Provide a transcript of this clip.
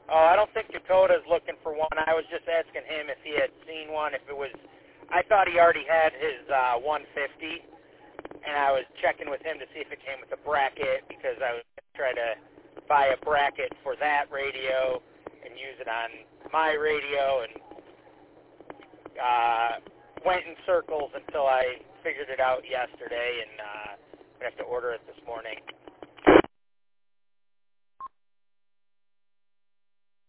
Oh, I don't think Dakota's looking for one. I was just asking him if he had seen one, if it was, I thought he already had his 150, and I was checking with him to see if it came with a bracket, because I was going to try to buy a bracket for that radio and use it on my radio, and went in circles until I figured it out yesterday, and I have to order it this morning.